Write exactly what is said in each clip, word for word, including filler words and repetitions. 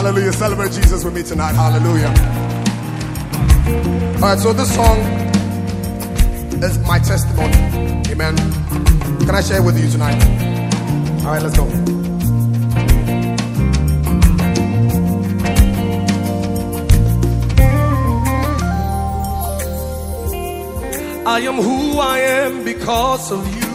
Hallelujah. Celebrate Jesus with me tonight. Hallelujah. All right, so this song is my testimony. Amen. Can I share it with you tonight? All right, let's go. I am who I am because of you.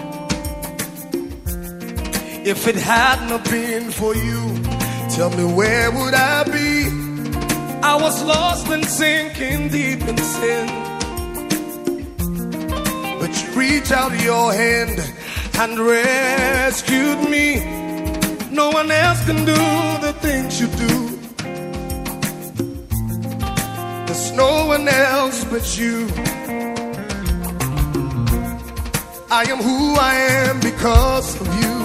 If it had not been for you, tell me where would I be? I was lost and sinking deep in sin, but you reached out your hand and rescued me. No one else can do the things you do. There's no one else but you. I am who I am because of you.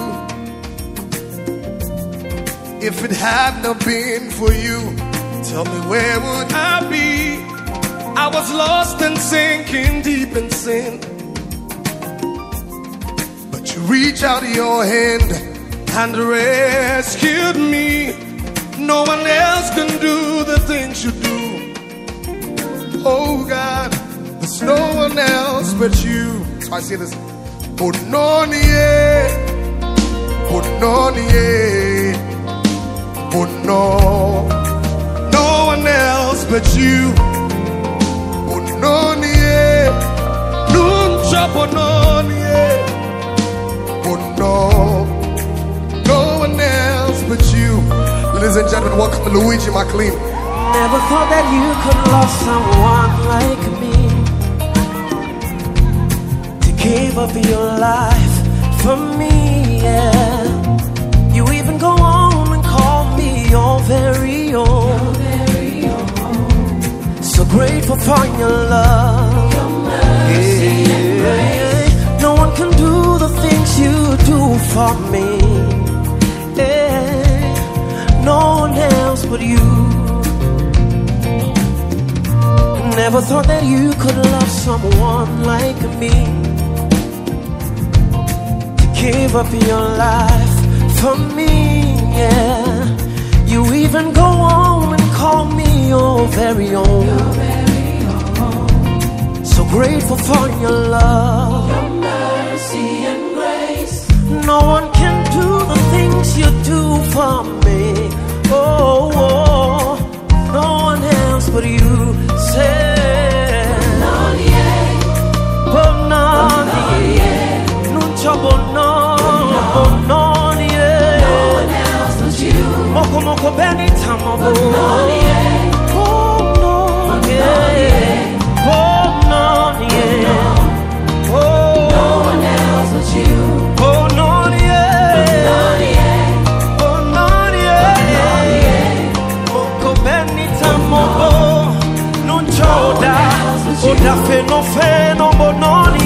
If it had not been for you, tell me where would I be? I was lost and sinking deep in sin, but you reached out your hand and rescued me. No one else can do the things you do. Oh God, there's no one else but you. So I say this. Oh no, yeah. Oh no, yeah. Oh no, no one else but you. Oh no, yeah. Nun chop, oh no, yeah. Oh no, no one else but you. Ladies and gentlemen, welcome to Luigi McLean. Never thought that you could love someone like me, to give up your life for me, yeah. You even go on and call me your very own. So grateful for your love, your mercy and grace. No one can do the things you do for me, yeah. No one else but you. Never thought that you could love someone like me, to give up your life for me, yeah. You even go on and call me your very own. Your very own. So grateful for your love, your mercy and grace. No one can do the things you do for me. Oh, oh, no one else but you. Say, Bonani, non c'ho bononi, bononi, no one else but you. Moko moko beni tamo bononi, bononi, bononi, no one else but you. Bononi, bononi, moko beni tamo bononi, non c'ho da, o da fe no fe no bononi.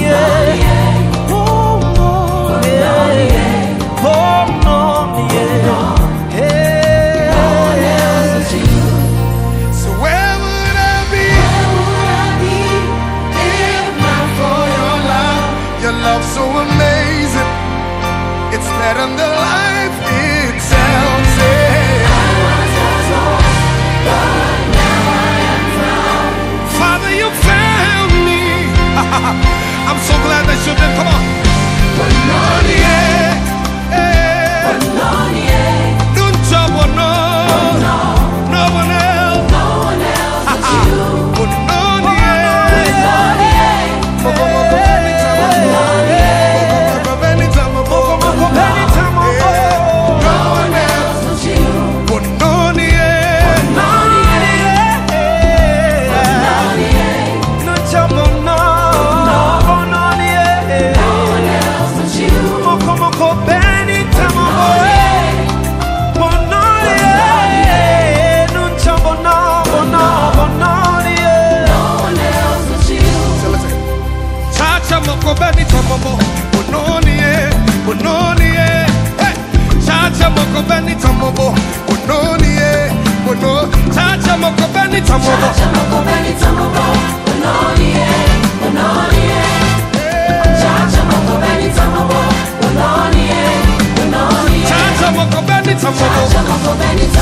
So amazing, it's better than life itself. Say, I was lost, but now I am found. Father, you found me. I'm so glad that you did. Come on. But not yet. But not yet. Don't trouble, no. No one else. No one else but you. But not yet. But not yet. Chacha moko beni tamobo, bononi eh, bono. Chacha moko beni tamobo, chacha moko beni tamobo, bononi eh, bononi eh. Chacha moko beni tamobo, bononi eh, bononi eh. Chacha moko beni tamobo, chacha moko beni